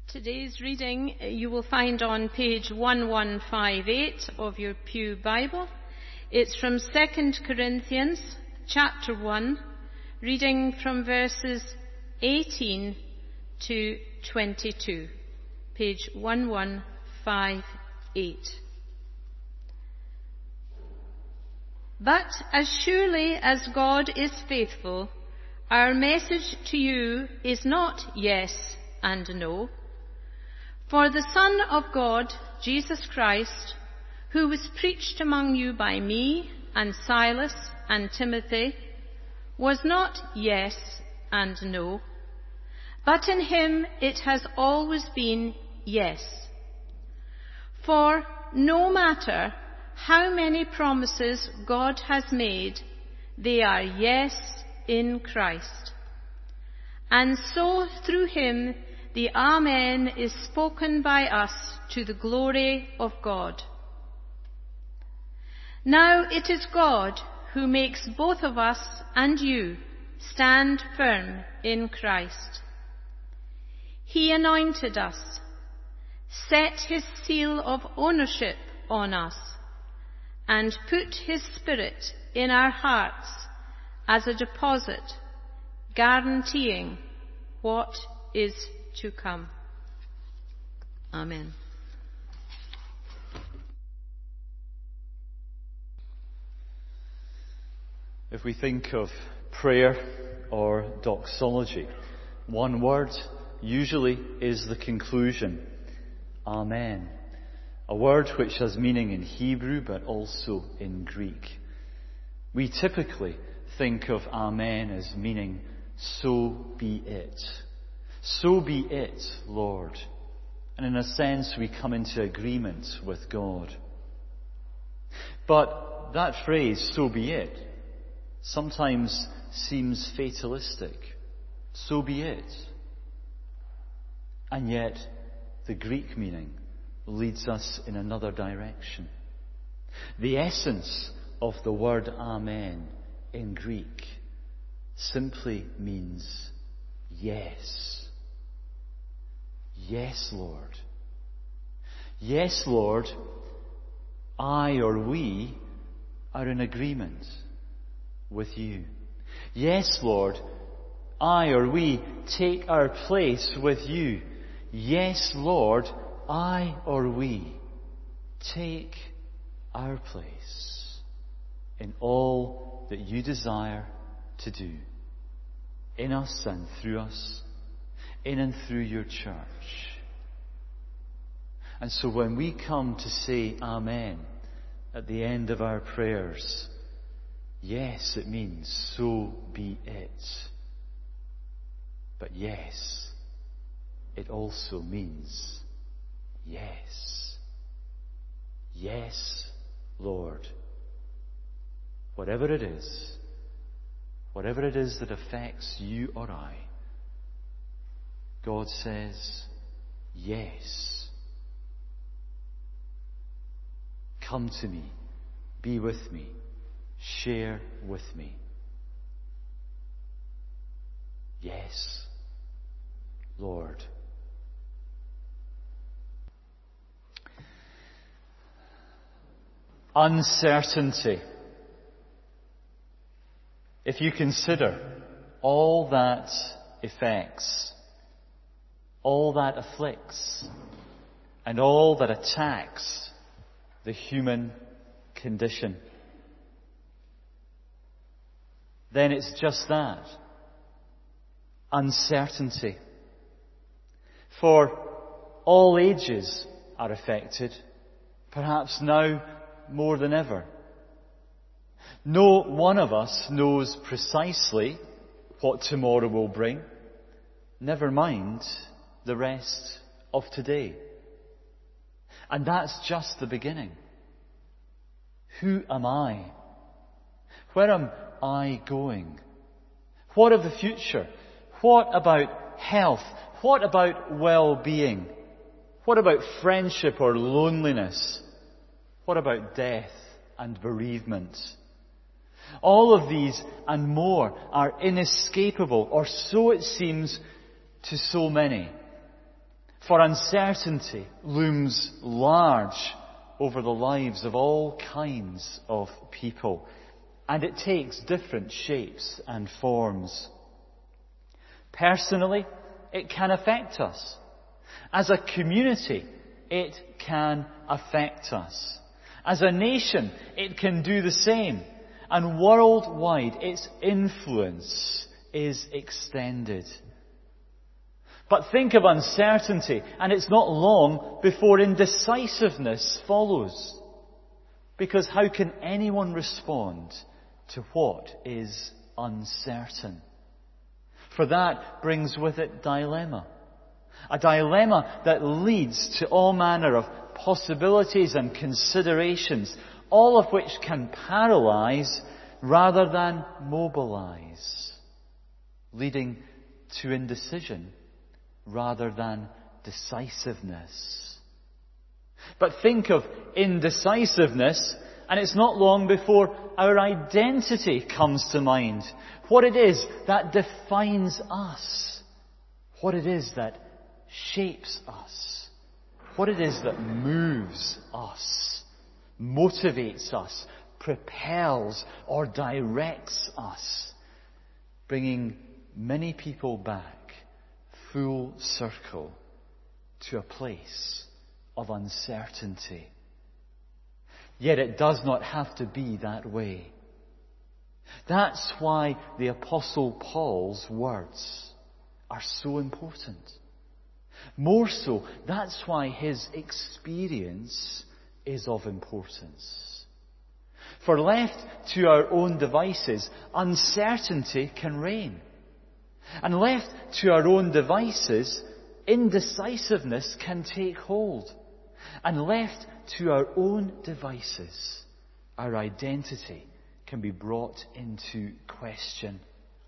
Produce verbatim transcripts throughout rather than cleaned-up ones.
Today's reading you will find on page eleven fifty-eight of your Pew Bible. It's from Second Corinthians chapter one, reading from verses eighteen to twenty-two. Page eleven fifty-eight. But as surely as God is faithful, our message to you is not yes and no. For the Son of God, Jesus Christ, who was preached among you by me and Silas and Timothy, was not yes and no, but in him it has always been yes. For no matter how many promises God has made, they are yes in Christ. And so through him the Amen is spoken by us to the glory of God. Now it is God who makes both of us and you stand firm in Christ. He anointed us, set his seal of ownership on us, and put his Spirit in our hearts as a deposit, guaranteeing what is to come. Amen. If we think of prayer or doxology, one word usually is the conclusion, Amen. A word which has meaning in Hebrew but also in Greek. We typically think of Amen as meaning, so be it. So be it, Lord. And in a sense, we come into agreement with God. But that phrase, so be it, sometimes seems fatalistic. So be it. And yet, the Greek meaning leads us in another direction. The essence of the word Amen in Greek simply means yes. Yes, Lord. Yes, Lord, I or we are in agreement with you. Yes, Lord, I or we take our place with you. Yes, Lord, I or we take our place in all that you desire to do in us and through us, in and through your church. And so when we come to say Amen at the end of our prayers, yes, it means so be it. But yes, it also means yes. Yes, Lord. Whatever it is, whatever it is that affects you or I, God says, yes. Come to me, be with me, share with me. Yes, Lord. Uncertainty. If you consider all that affects, all that afflicts, and all that attacks the human condition, then it's just that. Uncertainty. For all ages are affected, perhaps now more than ever. No one of us knows precisely what tomorrow will bring, never mind the rest of today. And that's just the beginning. Who am I? Where am I going? What of the future? What about health? What about well-being? What about friendship or loneliness? What about death and bereavement? All of these and more are inescapable, or so it seems to so many. For uncertainty looms large over the lives of all kinds of people, and it takes different shapes and forms. Personally, it can affect us. As a community, it can affect us. As a nation, it can do the same. And worldwide, its influence is extended. But think of uncertainty, and it's not long before indecisiveness follows. Because how can anyone respond to what is uncertain? For that brings with it dilemma. A dilemma that leads to all manner of possibilities and considerations, all of which can paralyze rather than mobilize, leading to indecision rather than decisiveness. But think of indecisiveness, and it's not long before our identity comes to mind. What it is that defines us. What it is that shapes us. What it is that moves us, motivates us, propels or directs us, bringing many people back full circle to a place of uncertainty. Yet it does not have to be that way. That's why the Apostle Paul's words are so important. More so, that's why his experience is of importance. For left to our own devices, uncertainty can reign. And left to our own devices, indecisiveness can take hold. And left to our own devices, our identity can be brought into question.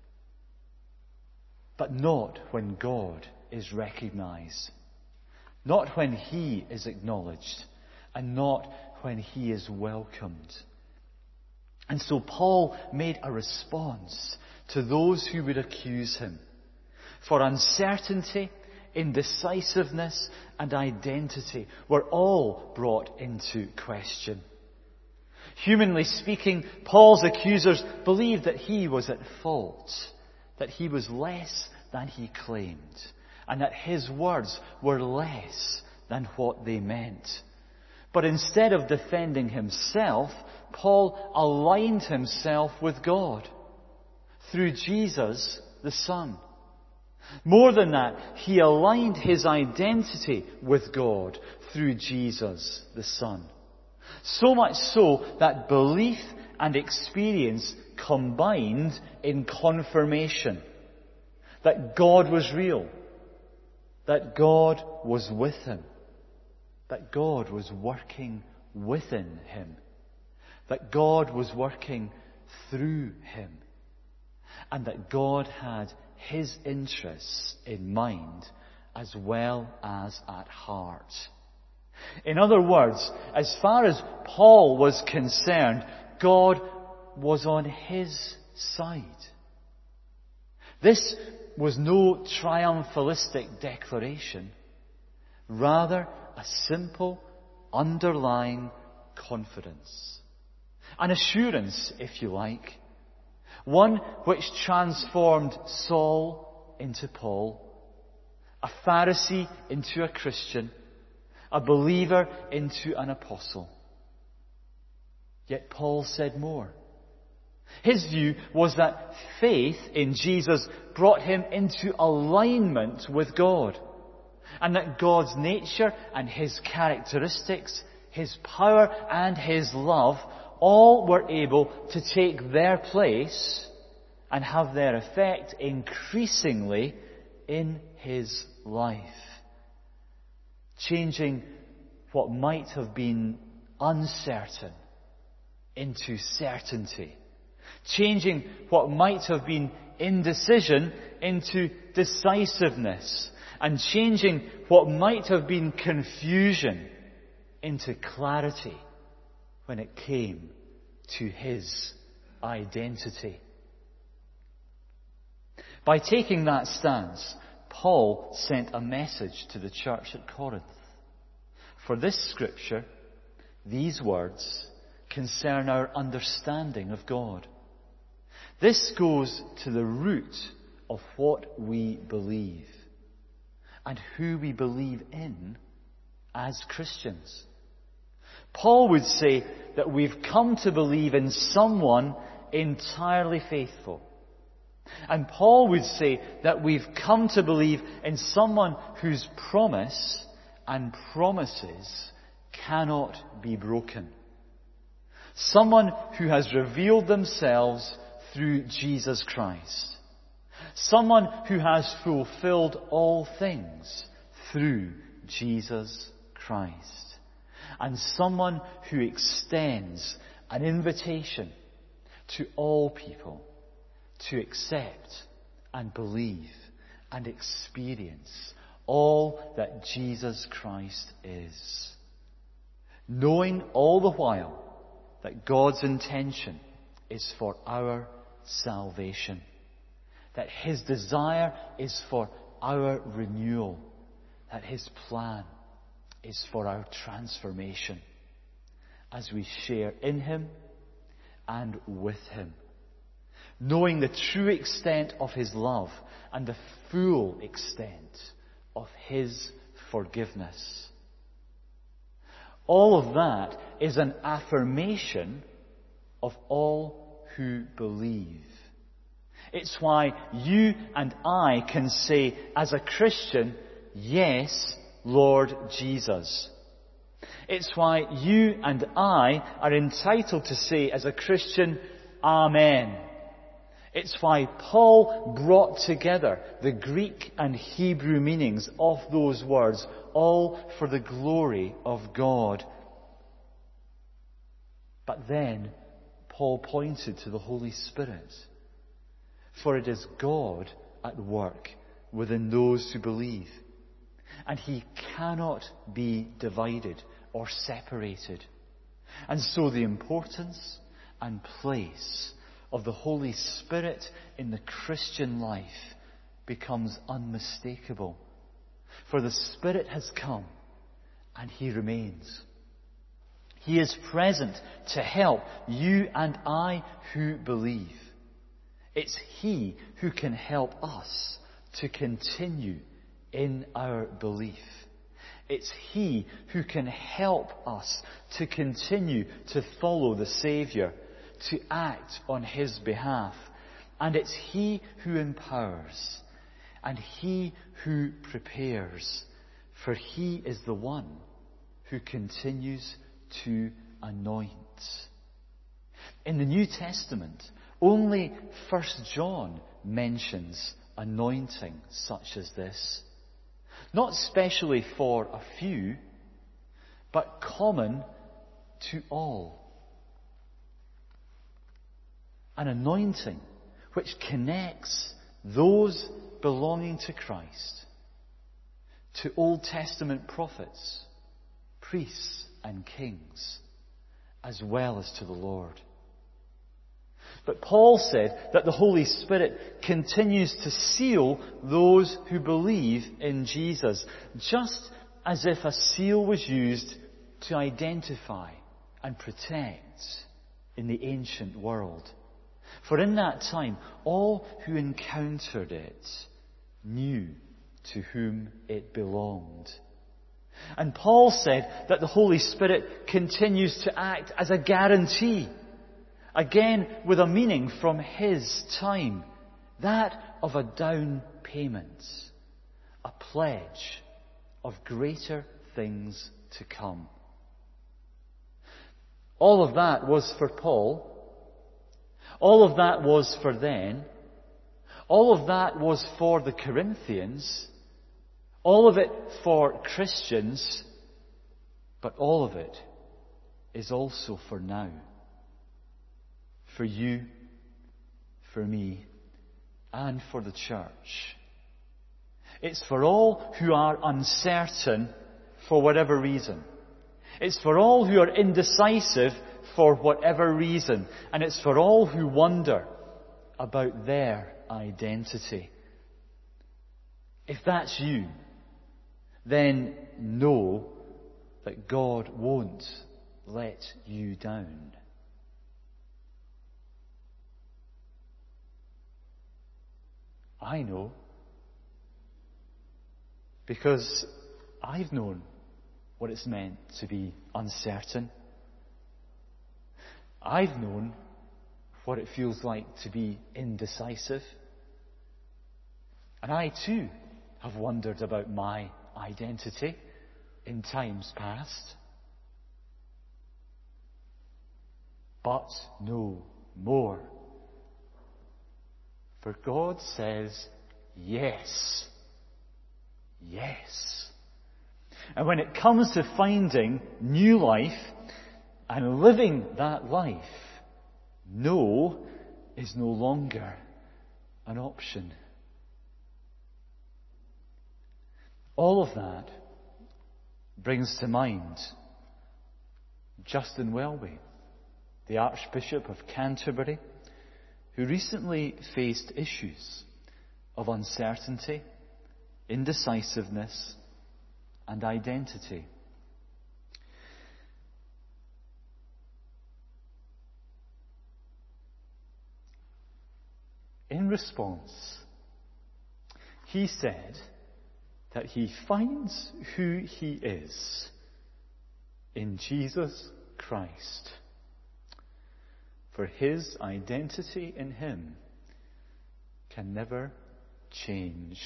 But not when God is recognized. Not when He is acknowledged. And not when He is welcomed. And so Paul made a response to those who would accuse him. For uncertainty, indecisiveness, and identity were all brought into question. Humanly speaking, Paul's accusers believed that he was at fault, that he was less than he claimed, and that his words were less than what they meant. But instead of defending himself, Paul aligned himself with God through Jesus, the Son. More than that, he aligned his identity with God through Jesus, the Son. So much so that belief and experience combined in confirmation that God was real, that God was with him, that God was working within him, that God was working through him, and that God had His interests in mind as well as at heart. In other words, as far as Paul was concerned, God was on his side. This was no triumphalistic declaration, rather a simple underlying confidence. An assurance, if you like. One which transformed Saul into Paul, a Pharisee into a Christian, a believer into an apostle. Yet Paul said more. His view was that faith in Jesus brought him into alignment with God, and that God's nature and His characteristics, His power and His love all were able to take their place and have their effect increasingly in his life, changing what might have been uncertain into certainty, changing what might have been indecision into decisiveness, and changing what might have been confusion into clarity when it came to his identity. By taking that stance, Paul sent a message to the church at Corinth. For this scripture, these words concern our understanding of God. This goes to the root of what we believe and who we believe in as Christians. Paul would say that we've come to believe in someone entirely faithful. And Paul would say that we've come to believe in someone whose promise and promises cannot be broken. Someone who has revealed themselves through Jesus Christ. Someone who has fulfilled all things through Jesus Christ. And someone who extends an invitation to all people to accept and believe and experience all that Jesus Christ is. Knowing all the while that God's intention is for our salvation. That His desire is for our renewal. That His plan is for our transformation as we share in Him and with Him. Knowing the true extent of His love and the full extent of His forgiveness. All of that is an affirmation of all who believe. It's why you and I can say as a Christian, yes, Lord Jesus. It's why you and I are entitled to say as a Christian, Amen. It's why Paul brought together the Greek and Hebrew meanings of those words, all for the glory of God. But then Paul pointed to the Holy Spirit. For it is God at work within those who believe. And He cannot be divided or separated. And so the importance and place of the Holy Spirit in the Christian life becomes unmistakable. For the Spirit has come and He remains. He is present to help you and I who believe. It's He who can help us to continue in our belief. It's He who can help us to continue to follow the Saviour, to act on His behalf. And it's He who empowers and He who prepares, for He is the one who continues to anoint. In the New Testament, only First John mentions anointing such as this. Not specially for a few, but common to all. An anointing which connects those belonging to Christ to Old Testament prophets, priests and kings, as well as to the Lord. But Paul said that the Holy Spirit continues to seal those who believe in Jesus, just as if a seal was used to identify and protect in the ancient world. For in that time, all who encountered it knew to whom it belonged. And Paul said that the Holy Spirit continues to act as a guarantee, again with a meaning from his time, that of a down payment, a pledge of greater things to come. All of that was for Paul. All of that was for then. All of that was for the Corinthians. All of it for Christians. But all of it is also for now. For you, for me, and for the church. It's for all who are uncertain for whatever reason. It's for all who are indecisive for whatever reason. And it's for all who wonder about their identity. If that's you, then know that God won't let you down. I know, because I've known what it's meant to be uncertain. I've known what it feels like to be indecisive. And I too have wondered about my identity in times past. But no more. For God says, yes. Yes. And when it comes to finding new life and living that life, no is no longer an option. All of that brings to mind Justin Welby, the Archbishop of Canterbury, who recently faced issues of uncertainty, indecisiveness, and identity. In response, he said that he finds who he is in Jesus Christ. For his identity in him can never change.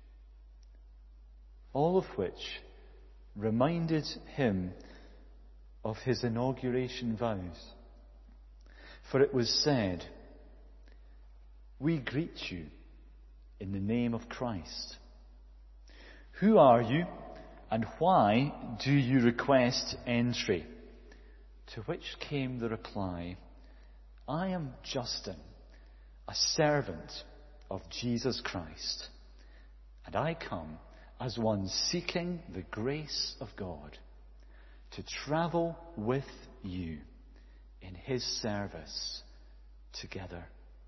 All of which reminded him of his inauguration vows. For it was said, "We greet you in the name of Christ. Who are you, and why do you request entry?" To which came the reply, "I am Justin, a servant of Jesus Christ, and I come as one seeking the grace of God to travel with you in his service together."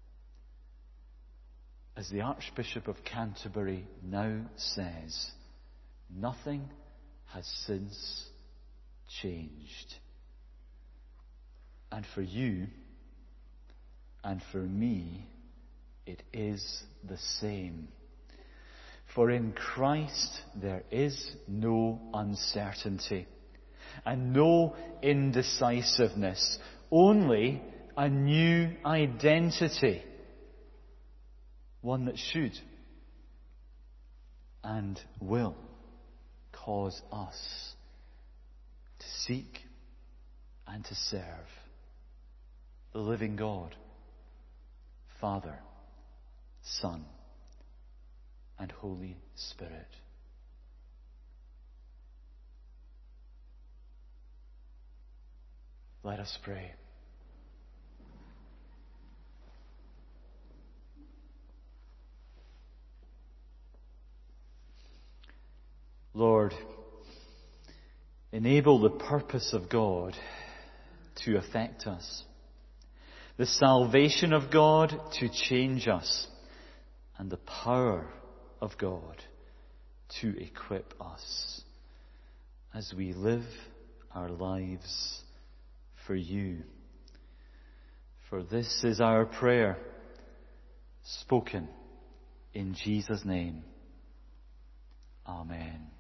As the Archbishop of Canterbury now says, nothing has since changed. And for you and for me, it is the same. For in Christ there is no uncertainty and no indecisiveness, only a new identity. One that should and will cause us to seek and to serve the living God, Father, Son, and Holy Spirit. Let us pray. Lord, enable the purpose of God to affect us, the salvation of God to change us, and the power of God to equip us as we live our lives for you. For this is our prayer, spoken in Jesus' name. Amen.